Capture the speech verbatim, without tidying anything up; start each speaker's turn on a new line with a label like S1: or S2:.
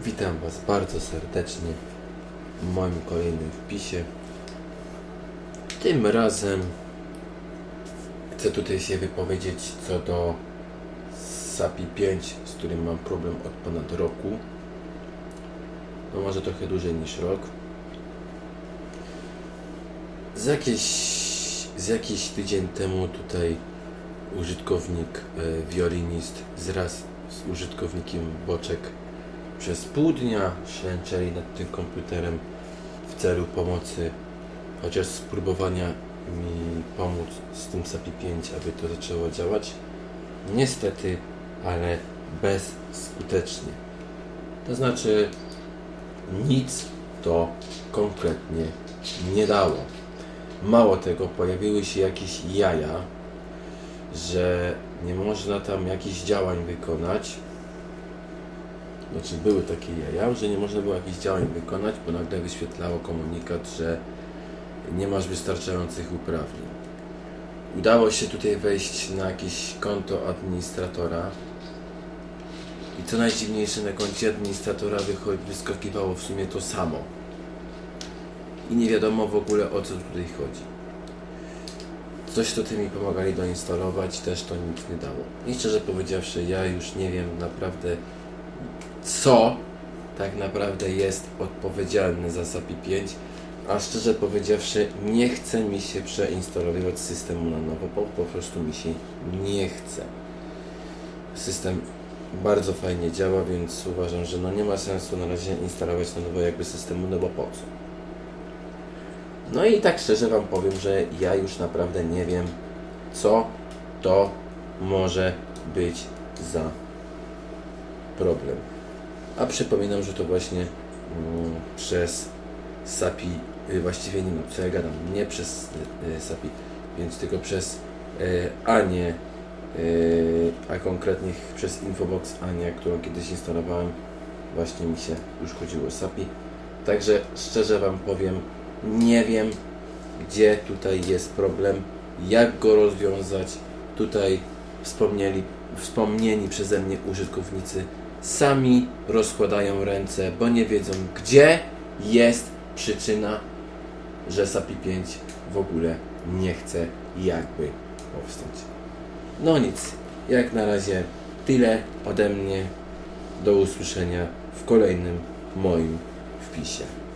S1: Witam Was bardzo serdecznie w moim kolejnym wpisie. Tym razem chcę tutaj się wypowiedzieć co do SAPI pięć, z którym mam problem od ponad roku. No może trochę dłużej niż rok. Z jakiś, z jakiś tydzień temu tutaj użytkownik e, Violinist wraz z użytkownikiem Boczek przez pół dnia ślęczeli nad tym komputerem w celu pomocy, chociaż spróbowania mi pomóc z tym SAPI pięć, aby to zaczęło działać. Niestety, ale bezskutecznie. To znaczy nic to konkretnie nie dało. Mało tego, pojawiły się jakieś jaja, że nie można tam jakichś działań wykonać. Znaczy były takie jaja, że nie można było jakichś działań wykonać, bo nagle wyświetlało komunikat, że nie masz wystarczających uprawnień. Udało się tutaj wejść na jakieś konto administratora i co najdziwniejsze, na koncie administratora wyskakiwało w sumie to samo. I nie wiadomo w ogóle, o co tutaj chodzi. Coś to ty mi pomagali doinstalować, też to nic nie dało. I szczerze powiedziawszy, ja już nie wiem naprawdę, co tak naprawdę jest odpowiedzialne za SAPI pięć, a szczerze powiedziawszy nie chce mi się przeinstalować systemu na nowo, bo po prostu mi się nie chce. System bardzo fajnie działa, więc uważam, że no nie ma sensu na razie instalować na nowo jakby systemu, no bo po co? No i tak szczerze Wam powiem, że ja już naprawdę nie wiem, co to może być za problem. A przypominam, że to właśnie mm, przez SAPI, y, właściwie nie no, co ja gadam, nie przez y, SAPI, więc tylko przez y, Anię, y, a konkretnie przez Infobox Ania, którą kiedyś instalowałem, właśnie mi się już chodziło o SAPI. Także szczerze Wam powiem, nie wiem, gdzie tutaj jest problem, jak go rozwiązać. Tutaj wspomnieli, wspomnieni przeze mnie użytkownicy sami rozkładają ręce, bo nie wiedzą, gdzie jest przyczyna, że SAPI pięć w ogóle nie chce jakby powstać. No nic, jak na razie tyle ode mnie. Do usłyszenia w kolejnym moim wpisie.